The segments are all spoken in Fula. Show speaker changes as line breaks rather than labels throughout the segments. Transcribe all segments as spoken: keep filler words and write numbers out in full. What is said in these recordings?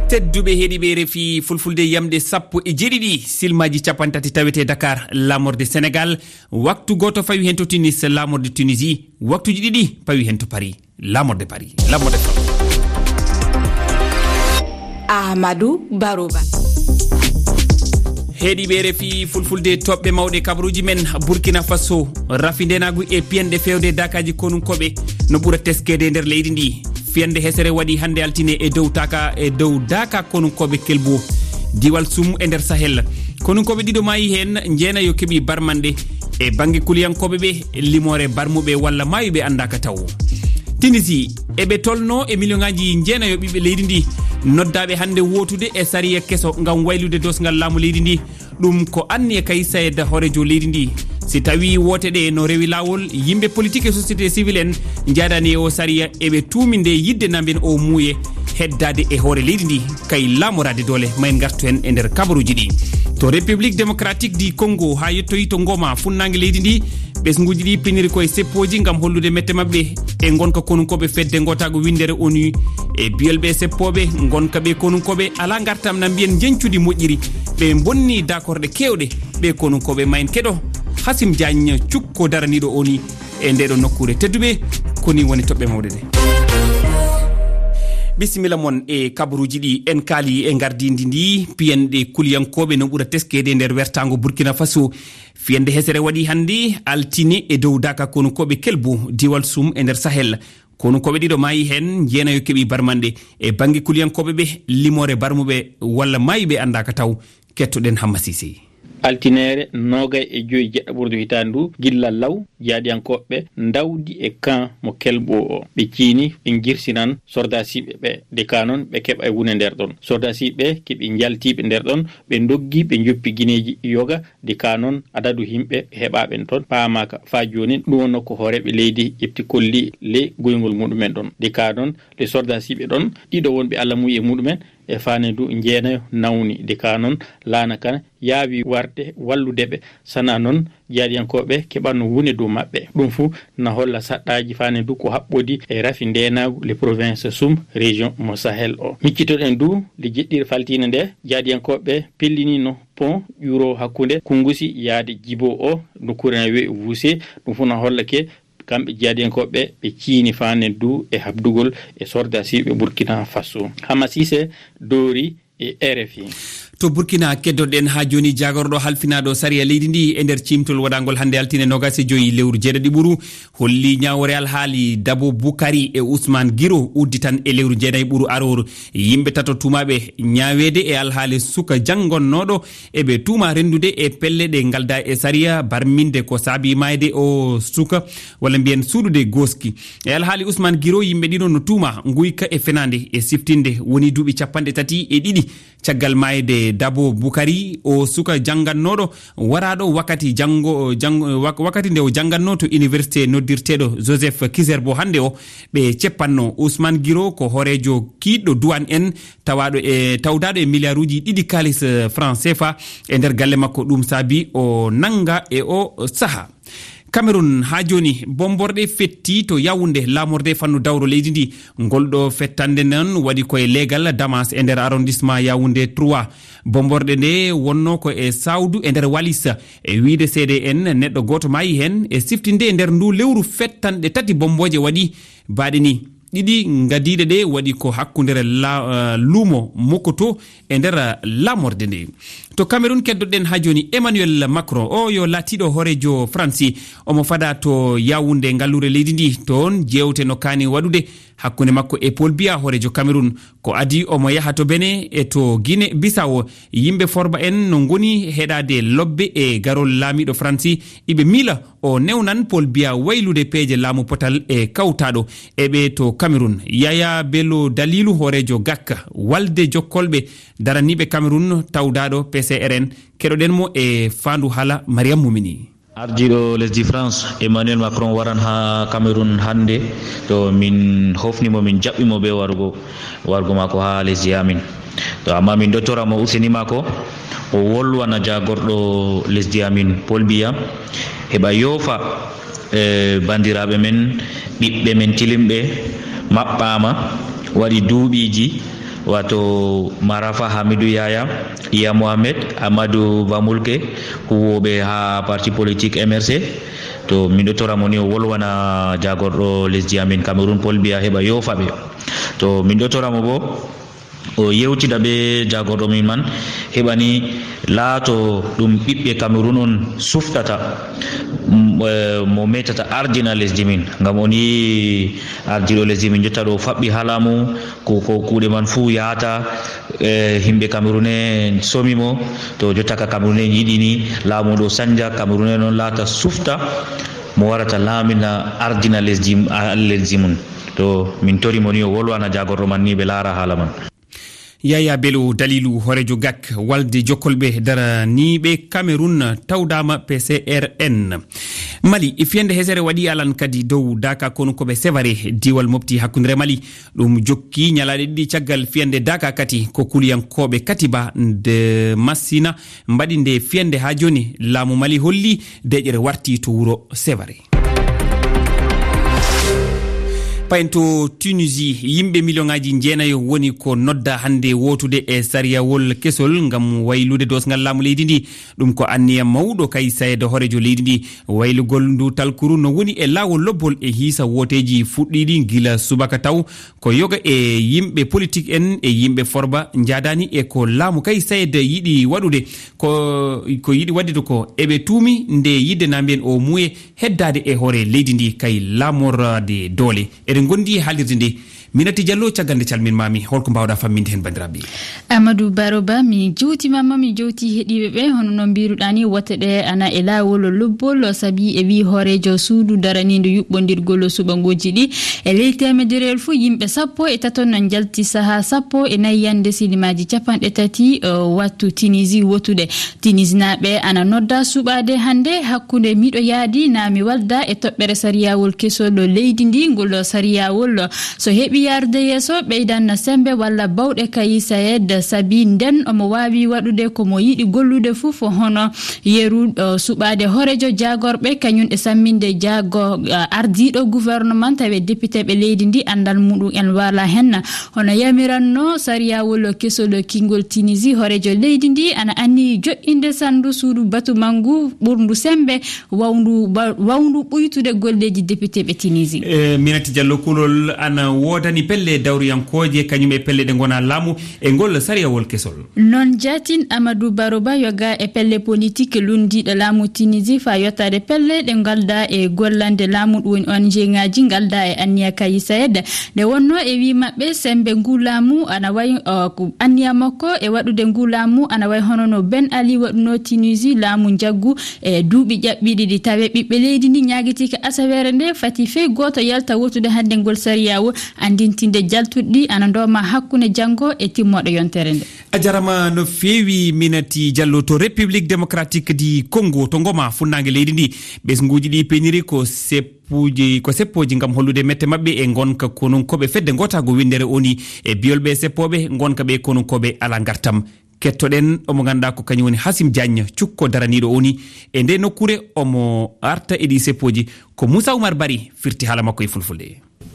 tedduɓe heeɗiɓe refi fulfulde yamde sappo e jeeɗiɗi silmaji capantati tawete Dakar lamorde Sénégal waktu goto fawi hen to Tunis lamorde Tunisie waktuji ɗiɗi pawi hen to Paris lamorde Paris lamorde
Ahmadou Barouba
heeɗiɓe refi fulfulde toɓɓe mawɗe kabaruji men Burkina Faso rafindenagu e piyanɗe fewde dakaji konunkoɓe no ɓuura teskede nder leydi ndi fiyande hesere waɗi hande altine e dow taka e dow daka konunkoɓe kelbo diwal sum e nder Sahel konunkoɓe ɗiɗo maayi hen jeenayo keeɓi barmanɗe e banggue kuliyankoɓe ɓe limore barmuɓe walla mayuɓe andaka taw Tunisie eɓe tolno e million ngaji jeenayo ɓiɓɓe leydi ndi noddaɓe hande wotude e sariya kesso ngam waylude dosgal laamu leydi ndi ɗum ko anni e Kais Saied horejo leydi ndi si tawi wote ɗe no rewi lawol yimɓe politique et société civile en jaadani e o sariya eɓe tuuminde yidde namben o muuye heddade e hoore leydi ndi kay laamorade doole mayen gartu hen e nder kabaruji ɗi to République démocratique du Congo ha yettoyi to Goma funnague leydi ndi ɓesguji ɗi piniri koye seppoji gam hollude mette mabɓe e gonka konunkoɓe fedde gotago windere ONU e biyelɓe seppoɓe gonka ɓe konunkoɓe ala gartam na mbiyen jencudi moƴƴiri ɓe bonni d'accorɗe kewɗe ɓe konunkoɓe mayen keɗo Hasim Diagne cukko daraniɗo ONU e ndeɗo nokkure tedduɓe koni woni toɓɓe mawɗe ɗe bisimilla mon e kabaruji ɗi en kaali e gardidi ndi piyanɗe kuliyankoɓe no ɓuura teskede nder wertago Burkina Faso fiyande hesere waɗi hande altine e dow daka konunkoɓe kelbo diwal sum e nder Sahel konunkoɓe ɗiɗo maayi hen jeenayo keeɓi barmanɗe e banggue kuliyankoɓe ɓe limore barmuɓe walla mayuɓe andaka taw kettoɗen Hamma Cissé
altinere nogay e joyi jeɗɗa ɓurdu hitande ndu gilla law jaadiyankoɓe dawdi e camp mo kelbo o ɓe ciini ɓe girsinan sordasiɓe ɓe de ka noon ɓe keɓa e wune nder ɗon sordasiɓe keɓe jaltiɓe nder ɗon ɓe doggi ɓe joppi guineji yoga de ka noon adadu himɓe heɓaɓen toon paamaka fa joni ɗum wonno ko hooreɓe leydi ƴefti kolli le goygol muɗumen ɗon de ka noon le sordasiɓe ɗon ɗiɗo wonɓe Allah muy e muɗumen e fane du jeenayo nawni de ka noon laana kana yaawi warde walludeɓe sana noon jaadiyankoɓe keɓanno wune dow maɓɓe ɗum fuu na holla saɗɗaji fane du ko haɓɓodi e rafi ndenagu le province sum région mo Sahel o miccitoɗen du le jeɗɗire faltine nde jaadiyankoɓe pellinino pont ƴuro hakkude Kungusi yaade Djibo o nokkure na wiye Woussé ɗum fuu na hollake kamɓe jaadiyankoɓe ɓe ciini fane du e habdugol e sordasiɓe Burkina Faso Hamma Cissé doori e R F I
to Burkina keddoɗen ha joni jagorɗo halfinaɗo sariya leydi ndi e nder cimtol waɗagol hande altine nogas e joyi lewru jeeɗaɗi ɓuuru holli ñawore alhaali Dabo Boukari e Ousmane Guiro uddi tan e lewru jeeɗayi ɓuuru aror yimɓe tato tumaɓe ñawede e alhaali suka jangonnoɗo eɓe tuuma rendude e pelle ɗe galda e sariya barminde ko saabi mayde o suka walla mbiyen suuɗude goski e alhaali Ousmane Guiro yimɓe ɗiɗo no tuuma guyka e fenade e siftinde woni duuɓi capanɗe tati e ɗiɗi caggal mayde Dabo Boukari o suka jangannoɗo waraɗo wakkati jango jango wakkati nde o janganno to université noddirteɗo Joseph Kizerbo hande o ɓe ceppanno Ousmane Guiro ko horejo kiɗɗo douane en tawaɗo e tawdaɗo e milliard uji ɗiɗi kalis franc C F A e nder galle makko ɗum saabi o nanga e o saaha Cameroun ha joni bomborɗe fetti to Yaoundé lamorde fannu dawro leydi ndi golɗo fettande non waɗi koye legal Damas e nder arrondissement Yaoundé trois bomborɗe nde wonno ko e Saoudou e nder Wallis e wiide C D N neɗɗo goto maayi hen e siftinde e nder ndu lewru fettanɗe tati bomboje waɗi baɗe ni ɗiɗi gadiɗe ɗe waɗi ko hakkudere la, uh, luumo Mokoto e nder lamorde nde to Cameroun keddoɗen ha joni Emmanuel Macron o yo latiɗo horejo France omo fada to Yaoundé ngallure leydi ndi toon jewte no kani waɗude hakkunde makko e Paul Biya horejo Cameroun ko adi omo yaha to Benin e to Guinée Bissau yimɓe forba en no goni heɗade lobbe e garol laamiɗo France iɓe miila o newnan Paul Biya waylude peeje laamu potal e kawtaɗo eɓe to Cameroun Yaya Bello Dalilu horejo Gakka walde jokkolɓe daraniɓe Cameroun tawdaɗo P C R N keɗoɗen mo e fandu hala Mariam Moumini
ardiɗo lesdi France Emmanuel Macron waran ha Cameroun hande to min hofnimo min jaɓɓimo be warugo wargo mako ha lesdi amin to amma min dottoramo usenima ko o wolwana jagorɗo lesdi amin Paul Biya heɓa yoofa e bandiraɓe men ɓiɓɓe men tilimɓe maɓɓama waɗi duuɓiji wato Marafa Hamidou Yaya, Iya Mohamed, Amadou Bamulke huwoɓe ha parti politique M R C. To min ɗo toramo ni o wolwana jagorɗo lesdi amin Cameroun Paul Biya heɓa yofaɓe. To min ɗo toramo bo o yewtida ɓe jagorɗo min man heɓani laato ɗum ɓiɓɓe Cameroun on suftata mo metata ardina lesdi min, ngam on yi ardiɗo lesdi min jotta ɗo faɓɓi halamu ko kuuɗe man fuu yahata, himɓe Cameroun en somimo. To jotta ka Cameroun en yiɗi ni laamu ɗo sanja, Cameroun en on laata sufta mo warata laamina ardina lesdi lesdi mum. To min torimo ni o wolwana jagorɗo man ni ɓe laara haala man.
Yaya Bello Dalilu horejo gak walde jokkolɓe daraniɓe Cameroun tawdama P C R N. Mali fiyande hesere waɗi alan kadi dow Daka kono koɓe Sévaré diwal mofti hakkundere Mali ɗum jokki ñalaɗe ɗiɗi caggal fiyande Daka kati ko kuliyankoɓe Katiba nde Massina mbaɗi nde fiyande ha joni laamu Mali holli deƴere warti to wuro Sévaré. Payen to Tunisie yimɓe million-ngaji jeenayo woni ko nodda hande wotude e sariyawol kesol ngam waylude dosngal laamu leydi ndi. ɗum ko anniya mawɗo kay sayede horejo leydi ndi. waylugol ndu talkuru no woni e laawol lobbol e hiisa woteji fuɗɗiɗi gila subaka taw ko yoga e yimɓe politique en e yimɓe forba jadani e ko laamu kay sayede yiɗi waɗude ko ko yiɗi wadde ko eɓe tuumi nde yidde nambiyen o muye heddade e hoore leydi ndi kay laamorade doole. Gondi haalirde nde Minati Diallo caggal nde calminmami holko mbawɗa famminde hen bandiraɓe.
Amadou Baroba mi jewtimama mi jewti heeɗiɓe ɓe hono no mbiruɗa ni woteɗe ana e lawol lobbol sabi e wi horejo suudu daranido yuɓɓodirgol suɓangoji ɗi e ley temederel fuu yimɓe sappo e taton no jalti saaha sappo e nayyi yande silimaji capanɗe tati wattu Tunisie wotude. Tunisinaɓe ana nodda suɓade hande hakkude miɗo yaadi na mi walda e toɓɓere sariyawol kesol leydi ndi ngol sariyawol so heɓi yarde yeeso ɓeydan sembe walla bawɗe kayi sayed sabi nden omo wawi waɗude komo yiɗi gollude fof hono yeru suɓade horejo jagorɓe kañum e samminde jago ardiɗo gouvernement tawe député ɓe leydi ndi andal muɗum en wala hen hono yamiranno sariyawol kesol kingol Tunisie horejo leydi ndi ana anni joƴƴinde sandu suudu batu mangu ɓurndu sembe wawndu wawndu ɓuytude golleji député ɓe Tunisie.
e Minati Diallo kulol ana wodani pelle dawriyankoje kañum e pelle ɗe gona laamu e ngol sariyawol kesol.
Non jatin Amadou Baroba yoga e pelle politique lundiɗo laamu Tunisie fa yottade pelle ɗe galda e gollande laamu ɗum O N G ngaji galda e anniya kayi sayed nde wonno e wi mabɓe sembe ngu laamu ana way uh, anniya makko e waɗude ngu laamu ana way hono no Ben Ali waɗuno Tunisie laamu jaggu e duuɓi ƴaɓɓiɗi ɗi tawe ɓiɓɓe leydi ndi ñaguitika asawere nde fati fe goto yalta wotude hande ngol sariyawo andintinde jaltuɗɗi ana ndoma hakkude janggo e timmoɗo yontere nde.
A jarama no feewi Minati Diallo to République démocratique di Congo to ngoma funnangue leydi ndi ɓesguji ɗi peniri ko seppuji ko seppoji gam hollude mette mabɓe e gonka konunkoɓe fedde gotago windere oni e biyolɓe seppoɓe gonka ɓe konunkoɓe ala gartam. Kettoɗen omo ganduɗa ko kañum woni Hasim Diagne cukko daraniɗo oni e nde nokkure omo arta e ɗi seppoji ko Moussa Oumar Bari firti haala makko e fulfulde.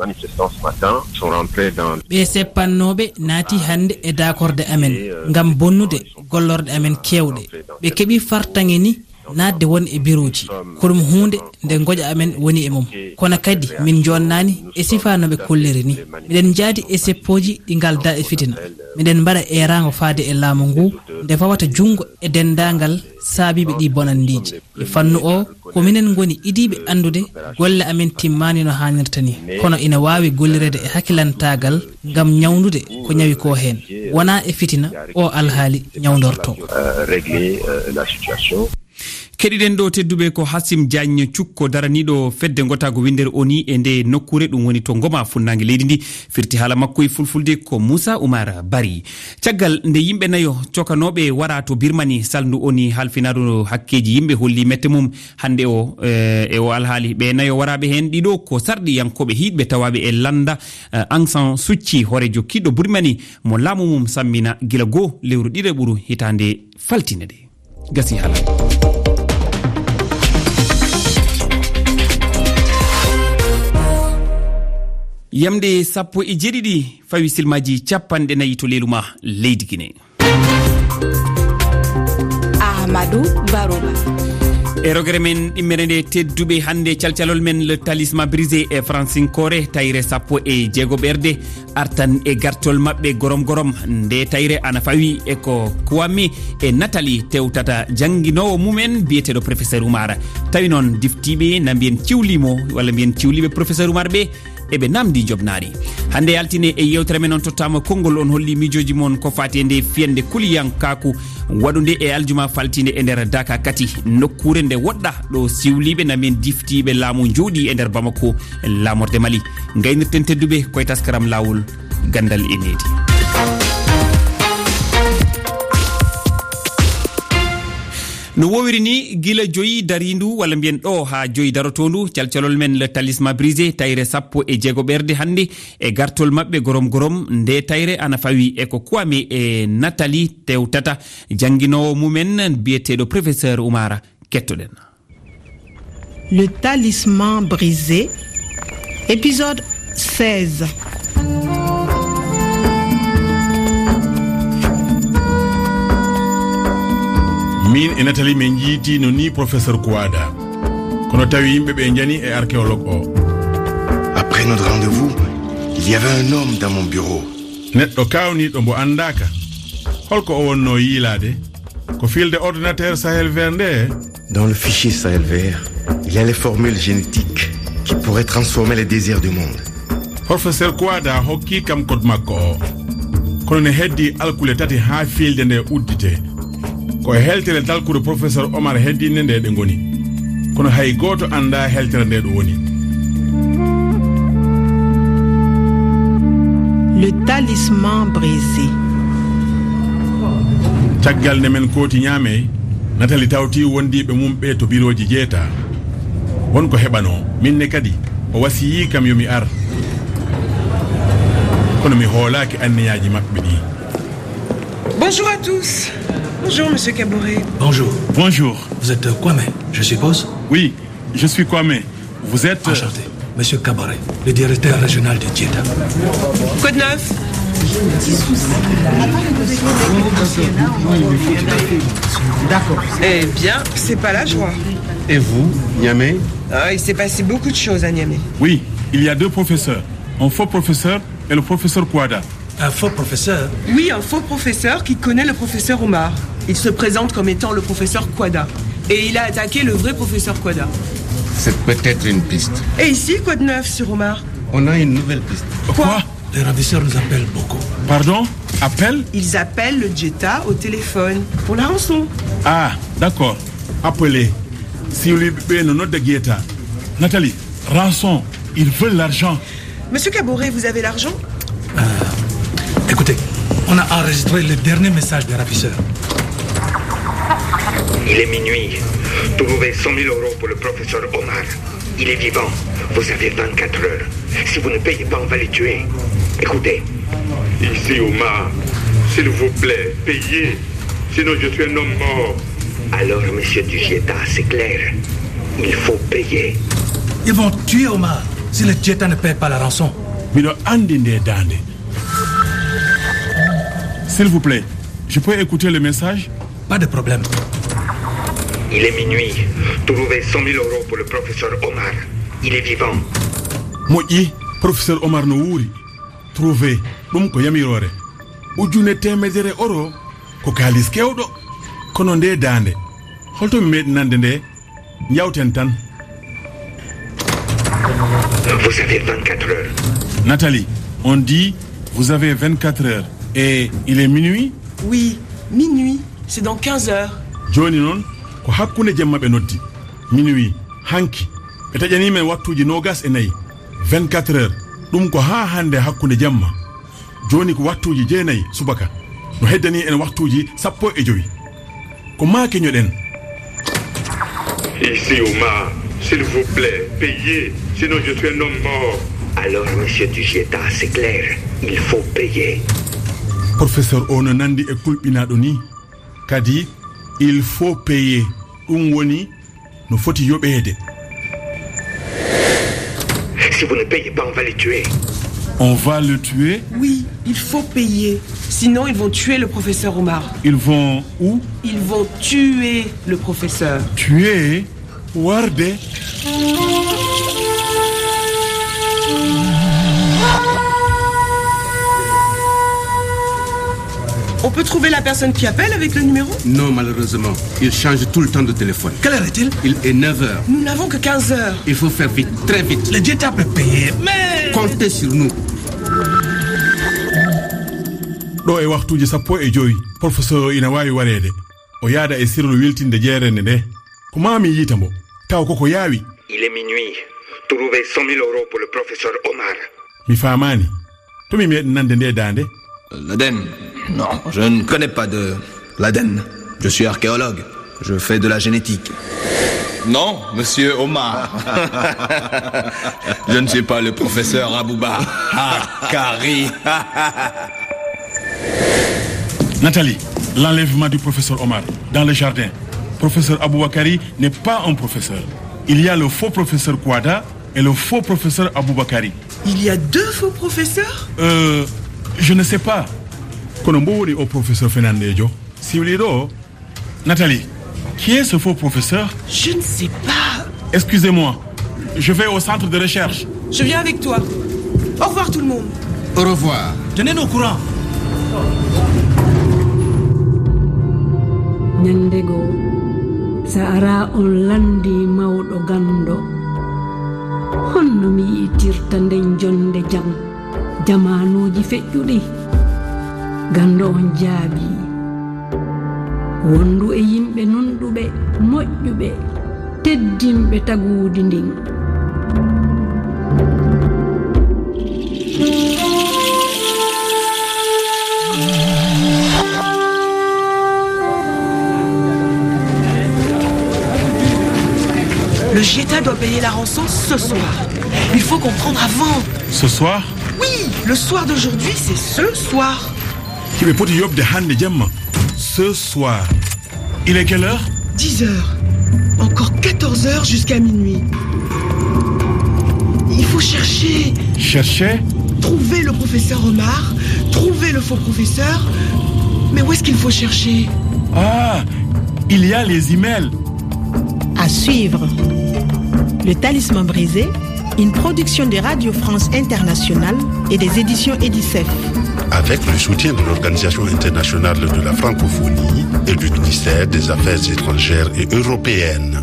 ɓe seppannoɓe naati hande e dakorde amen ngam bonnude gollorde amen kewɗe ɓe keeɓi fartaŋe ni nadde won e biroji ko ɗum hunde nde goƴa amen woni e mum kono kadi min jonnani e sifa noɓe kolliri ni miɗen jaadi e seppoji ɗi galda e fitina miɗen mbaɗa erago faade e laamu ngu nde fawata jungo e dendagal saabiɓe ɗi bonandiji e fannu o ko minen goni idiɓe andude golle amen timmani no hannirta ni kono ina wawi gollirede e hakkilantagal gam ñawdude ko ñawi ko hen wona e fitina o alhaali ñawdorto.
Keɗiɗen ɗo tedduɓe ko Hasim Diagne cukko daraniɗo fedde gotago windere oni e nde nokkure ɗum woni to goma funnangue leydi ndi firti haala makko e fulfulde ko Moussa Oumar Bari. Caggal nde yimɓe nayo cokanoɓe wara to Birmanie saldu oni halfinaɗo hakkeji yimɓe holli mette mum hande o e o alhaali ɓe nayo waraɓe hen ɗiɗo ko sarɗiyankoɓe hiɗɓe tawaɓe e landa Aung San Suu Kyi horejo kiɗɗo Birmanie mo laamu mum sammina gila goo lewru ɗiɗi ɓuru hitande faltine de gasi haala. yamde sappo e jeɗiɗi fawi silmaji capanɗe nayi to leluma leydi Guinée.
Ahmadou Barouba.
e rogere men ɗimmere nde tedduɓe hande calcalol men le talisman brisé e francinkore tayre sappo e jeego ɓerde artan e gartol mabɓe gorom gorom nde tayre ana fawi e ko Kwame e Nathalie tewtata jangguinowo mumen biyeteɗo professeur Oumar tawi noon diftiɓe na mbiyen ciwlimo walla mbiyen ciwliɓe professeur Oumar ɓe eɓe namdi jobnari hande altine e yewtere men on tottama konngol on holli mijoji mon ko fati e nde fiyande kuliyankaku waɗude e aljuma faltinde e nder Daka kati nokkure nde woɗɗa ɗo siwliɓe namen diftiɓe laamu jooɗi e nder Bamako laamorde Mali gaynirten tedduɓe koye taskaram lawol gandal e needi. no wowiri ni gila joyi darindu walla mbiyen ɗo ha joyi darotondu calcalol men le talisman brisé tayre sappo e jeego ɓerde hande e gartol mabɓe gorom gorom nde tayre ana fawi e ko Kwame e Nathalie tewtata jangguinowo mumen biyeteɗo professeur Oumar kettoɗen.
Le talisman brisé, épisode seize.
min e Nathalie min jiiti no ni professeur Kouada kono tawi yimɓe ɓe jani e archéologue o.
Après notre rendez-vous, il y avait un homme dans mon bureau.
neɗɗo kawniɗo mbo andaka holko o wonno yiilade ko filde ordinateur Sahel vert nde.
Dans le fichier Sahel vert, il y a les formules génétiques qui pourraient transformer les désirs du monde.
Professeur Kouada hokki kam code makko o kono ne heddi alkule tati ha filde nde uddite ko heltere dalkude professeur Omar heddinde nde ɗe ngoni kono hay goto anda heltere nde ɗo woni.
Le talisman brisé.
caggal nde men kooti ñaame Nathalie tawti wondiɓe mum ɓe to biroji jeeta wonko heɓano minne kadi o wasiyi kam yomi ar kono mi hoolaki anniyaji maɓɓe ɗi.
Bonjour à tous. Bonjour, monsieur Kaboré.
Bonjour.
Bonjour.
Vous êtes Kwame, je suppose?
Oui, je suis Kwame. Vous êtes...
Enchanté. Monsieur Kaboré, le directeur régional de Djeta.
Code neuf. D'accord. Eh bien, c'est pas la joie.
Et vous, Niamey?
Ah, il s'est passé beaucoup de choses à Niamey.
Oui, il y a deux professeurs. Un faux professeur et le professeur Kouada.
Un faux professeur?
Oui, un faux professeur qui connaît le professeur Oumar. Il se présente comme étant le professeur Kouada. Et il a attaqué le vrai professeur Kouada.
C'est peut-être une piste.
Et ici, quoi de neuf sur Oumar?
On a une nouvelle piste.
Quoi,
Quoi?
Les ravisseurs nous appellent beaucoup.
Pardon? Appel?
Ils appellent le Djeta au téléphone pour la rançon.
Ah, d'accord. Appelez. Si vous voulez nous de Djeta. Nathalie, rançon. Ils veulent l'argent.
Monsieur Kaboré, vous avez l'argent?
euh, Écoutez, on a enregistré le dernier message des ravisseurs.
Il est minuit. Trouvez cent mille euros pour le professeur Omar. Il est vivant. Vous avez vingt-quatre heures. Si vous ne payez pas, on va les tuer. Écoutez.
Ici, Omar. S'il vous plaît, payez. Sinon, je suis un homme mort.
Alors, monsieur Djeta, c'est clair. Il faut payer.
Ils vont tuer Omar si le Djeta ne paye pas la rançon.
S'il vous plaît, je peux écouter le message?
Pas de problème.
Il est minuit. Trouvez cent mille euros pour le professeur Omar. Il est vivant.
Moƴƴi, professeur Omar no wuuri. Trouvé, ɗum ko yamirore. Ujune temedere euro ko kalis kewɗo. Kono nde dande. Holto mi meeɗi nande nde? Yawten tan.
Vous avez vingt-quatre heures.
Nathalie, on dit vous avez vingt-quatre heures. Et il est minuit?
Oui, minuit. C'est dans quinze heures.
Joni non ko hakkunde jemma ɓe noddi. Minuit, hanki. Ɓe taƴani men wattuji nogas e nayi. vingt-quatre heures. Ɗum ko ha hande hakkunde jemma. Joni ko wattuji jeenayi subaka. No heddani en wattuji sappo e joyi. Ko ma keñoɗen.
Ici, Omar. S'il vous plaît, payez. Sinon, je suis un homme mort.
Alors, monsieur Djeta, c'est clair. Il faut payer.
Professeur ono nandi e kulɓinaɗo ni kadi il faut payer ɗum woni no foti yoɓeede.
Si vous ne payez pas, on va les tuer.
On va le tuer?
Oui, il faut payer. Sinon, ils vont tuer le professeur Omar.
Ils vont où?
Ils vont tuer le professeur.
Tuer? Warde?
On peut trouver la personne qui appelle avec le numéro?
Non, malheureusement. Il change tout le temps de téléphone.
Quelle heure est-il?
Il est neuf heures.
Nous n'avons que quinze heures.
Il faut faire vite, très vite.
Le dieta peut payer, mais...
Comptez sur nous.
ɗo e waktuji sappo e joyi professeur ina wawi warede o yaada e sirlu wiltinde jeerende nde ko mami yita mbo taw koko yaawi.
Il est minuit. Trouvez cent mille euros pour le professeur Omar.
Mi famani to mi meeɗi nande nde dande.
L'Aden? Non, je ne connais pas de l'Aden. Je suis archéologue. Je fais de la génétique. Non, monsieur Omar. Je ne suis pas le professeur Abouba. Ah, Kari.
Nathalie, l'enlèvement du professeur Omar dans le jardin. Professeur Aboubakari n'est pas un professeur. Il y a le faux professeur Kouada et le faux professeur Aboubakari.
Il y a deux faux professeurs?
Euh, je ne sais pas. Konombouri au professeur Fernandejo. Si vous l'êtes, Nathalie, qui est ce faux professeur?
Je ne sais pas.
Excusez-moi, je vais au centre de recherche.
Je viens avec toi. Au revoir tout le monde.
Au revoir.
Tenez-nous au courant.
Nyandego saara on landi mawɗo gando honno mi yi'irta nden jonde jam jamanuji feƴƴuɗi gando on jaabi wondu e yimɓe nonɗuɓe moƴƴuɓe teddinɓe taguudi ndin
Le Geta doit payer la rançon ce soir. Il faut comprendre avant.
Ce soir?
Oui, le soir d'aujourd'hui, c'est ce soir.
Ce soir. Il est quelle heure?
dix heures. Encore quatorze heures jusqu'à minuit. Il faut chercher.
Chercher?
Trouver le professeur Omar, trouver le faux professeur. Mais où est-ce qu'il faut chercher?
Ah, il y a les emails.
À suivre. Le Talisman brisé, une production de Radio France Internationale et des éditions Edicef.
Avec le soutien de l'Organisation internationale de la francophonie et du ministère des Affaires étrangères et européennes.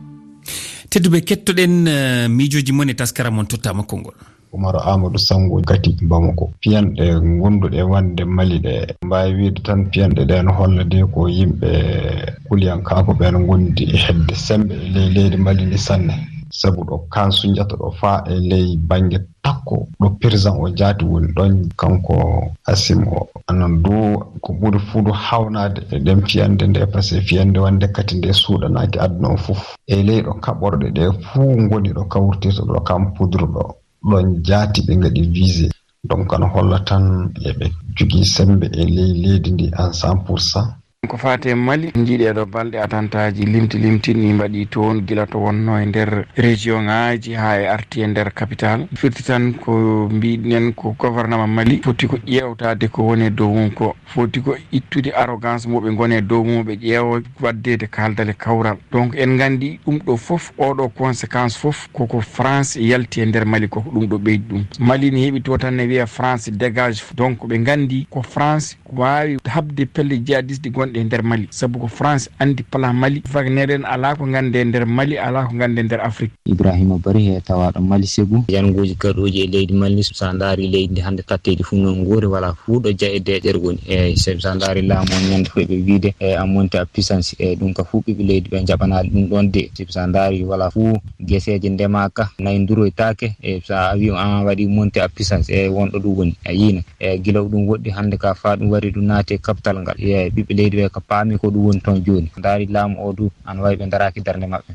tedduɓe kettoɗen uh, miijoji mon e taskara mon tottama konngol.
Oumar Amadou Sango gati Bamako piyanɗe gonduɗe wande Mali ɗe mbawi wiide tan piyanɗe ɗe no hollade ko yimɓe kuliyankako ɓen gondi e hedde sembe e ley leydi Mali ndi sanne sabu ɗo kansu jata ɗo faa e ley banggue takko ɗo président o jaati woni ɗon kanko Asim o anon du ko ɓuri fuu du hawnade e ɗen fiyande nde par ce que fiyande wande kati nde suuɗanaki aduna o fof e ley ɗo kaɓorɗe ɗe fuu goni ɗo kawrtirto ɗo kam poudre ɗo ɗon jaati ɓe gaɗi visé donc kan holla tan eɓe jogii sembe e ley leydi ndi en cent pour cent.
ko fate Mali jiiɗeɗo balɗe attantaji limti limtini mbaɗi toon gila to wonno e nder région ngaji ha e arti e nder capital firti tan ko mbiɗen ko gouvernement Mali foti ko ƴewtade ko woni dow mum ko foti ko ittude arrogance moɓe gone dow mum ɓe ƴeewa waddede kaldale kawral donc en gandi ɗum ɗo foof oɗo conséquence foof koko France yalti e nder Mali koko ɗum ɗo ɓeydi ɗum Mali ne heeɓi to tan ne wiya France dégage donc ɓe gandi ko France wawi habde pelle jihadiste gonɗe e nder Mali sabu ko France andi plan Mali fagneren ala ko gande e nder Mali ala ko gande e nder Afrique.
Ibrahima Bari he tawaɗo Mali Ségou yangoji garɗoji e leydi Mali sa daari leydi ndi hande katteji fu non goori wala fu ɗo ja e deƴere goni e sa daari laamu on ñande fo ɓe wiide e a monte a puissance e ɗum ka fu ɓiɓe leydi ɓe jaɓanaɗi ɗum ɗon de sa daari wala fu gueseje ndemaka nayi duroytake e sa wi an waɗi monte a puissance e wonɗo ɗum woni a yiina e guila ɗum woɗɗi hande ka fa ɗum wari ɗum naati e capital ngal e ɓiɓe leydi ɓe ko paami ko ɗum woni toon joni daari laamu o du an wawi ɓe daraki darde mabɓe.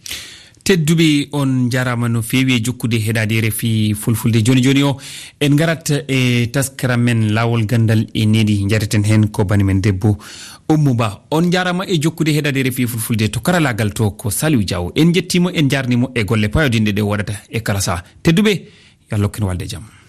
tedduɓe on jarama no fewi e jokkude heɗade refi fulfulde joni joni o en garat e taskara men lawol gandal e nedi jareten hen ko bani men debbo Oumou Ba on jarama e jokkude heɗade refi fulfulde to karalagal to ko Saliou Diaw en jettimo en jarnimo e golle payodinde ɗe waɗata e kala sa tedduɓe yo Allah hokkin walde jaam.